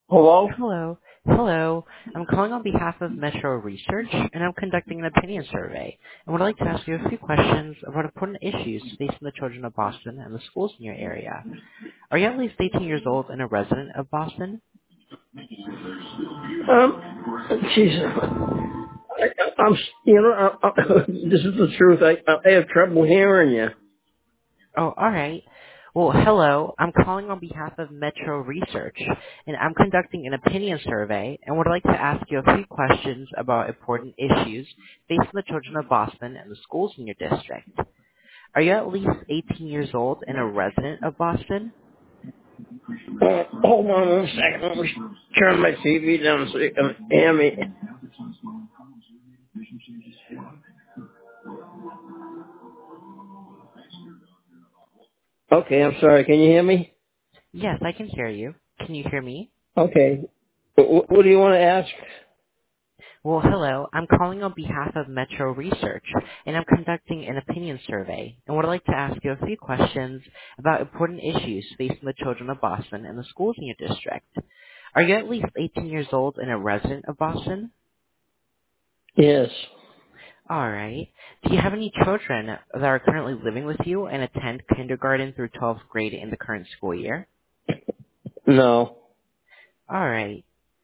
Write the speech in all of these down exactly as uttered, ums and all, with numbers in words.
Hello? Hello. Hello. I'm calling on behalf of Metro Research, and I'm conducting an opinion survey. And would like to ask you a few questions about important issues facing the children of Boston and the schools in your area. Are you at least eighteen years old and a resident of Boston? Um, Jesus. I, I'm, you know, I, I, this is the truth. I, I have trouble hearing you. Oh, all right. Well, hello. I'm calling on behalf of Metro Research, and I'm conducting an opinion survey and would like to ask you a few questions about important issues facing the children of Boston and the schools in your district. Are you at least eighteen years old and a resident of Boston? Uh, hold on one second. Let me turn my T V down so you can hear me. Okay, I'm sorry. Can you hear me? Yes, I can hear you. Can you hear me? Okay. What, what do you want to ask? Well, hello. I'm calling on behalf of Metro Research, and I'm conducting an opinion survey, and would like to ask you a few questions about important issues facing the children of Boston and the schools in your district. Are you at least eighteen years old and a resident of Boston? Yes. All right. Do you have any children that are currently living with you and attend kindergarten through twelfth grade in the current school year? No. All right.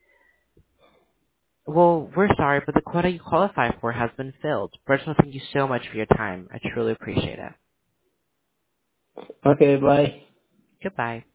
Well, we're sorry, but the quota you qualify for has been filled. Personally, thank you so much for your time. I truly appreciate it. Okay, bye. Goodbye.